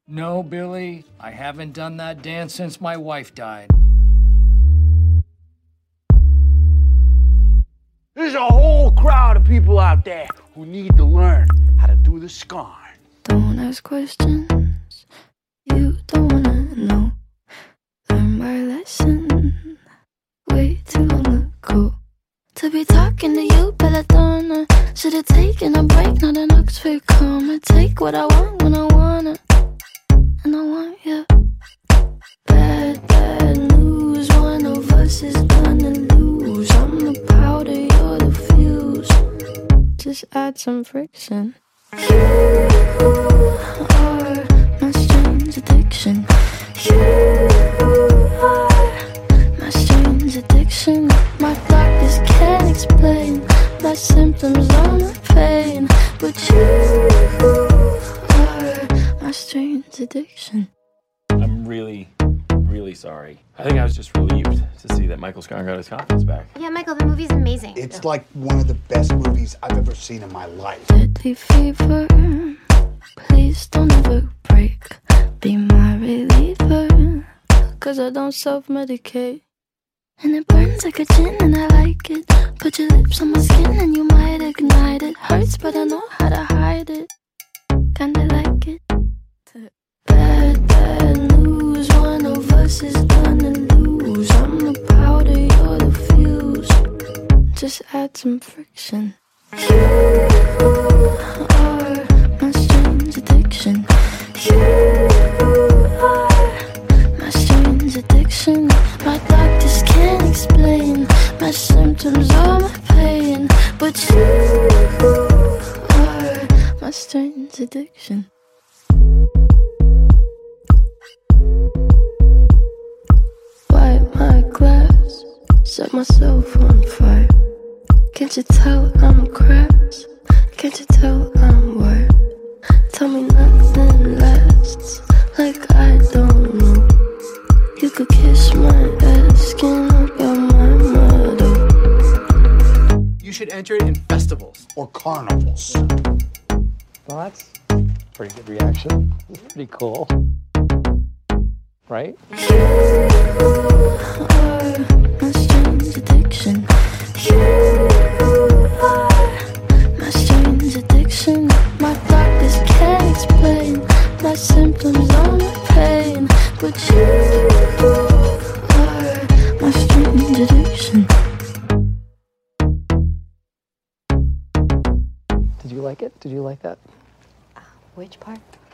No, Billy, I haven't done that dance since my wife died. There's a whole crowd of people out there who need to learn how to do the scarn. Don't ask questions you don't wanna know. Learn my lesson way too long ago. To be talking to you, Belladonna. Should've taken a break, not an Oxford comma. Take what I want when I want it, and I want you. Bad, bad news. One of us is gonna lose. I'm the powder, you're the fuse. Just add some friction. You are my strange addiction. You are my strange addiction. My doctors can't explain my symptoms or my pain, but you are my strange addiction. I'm really sorry. I think I was just relieved to see that Michael Scarn got his confidence back. Yeah, Michael, the movie's amazing. It's like one of the best movies I've ever seen in my life. Deadly fever, please don't ever break. Be my reliever, 'cause I don't self-medicate. And it burns like a gin and I like it. Put your lips on my skin and you might ignite it. Hurts but I know how to hide it. Kinda like it. Bad, bad news. One of us is gonna lose. I'm the powder, you're the fuse. Just add some friction. You are my strange addiction. You are my strange addiction. My doctors can't explain my symptoms or my pain, but you are my strange addiction. Wipe my glass, set myself on fire. Can't you tell I'm cracked? Can't you tell I'm wired? Tell me nothing lasts, like I don't know. You could kiss my ass, skin up your my motto. You should enter it in festivals. Or carnivals. Well, that's a pretty good reaction. It's pretty cool. Right? You are my strange addiction. You are my strange addiction. My doctors can't explain my symptoms or my pain, but you are my strange addiction. Did you like it? Did you like that? Which part?